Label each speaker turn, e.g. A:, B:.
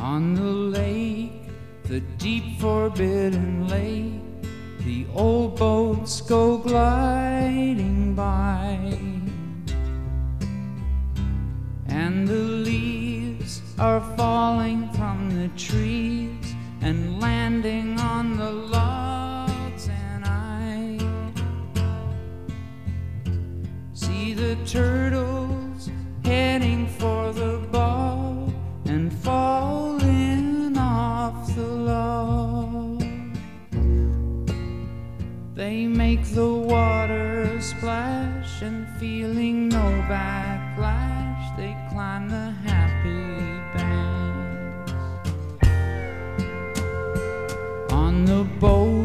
A: On the lake, the deep forbidden lake, the old boats go gliding by, and the leaves are falling from the trees and landing on the logs, and I see the turtles heading for the ball and falling off the log. They make the water splash, and feeling no backlash, they climb the happy banks. On the boat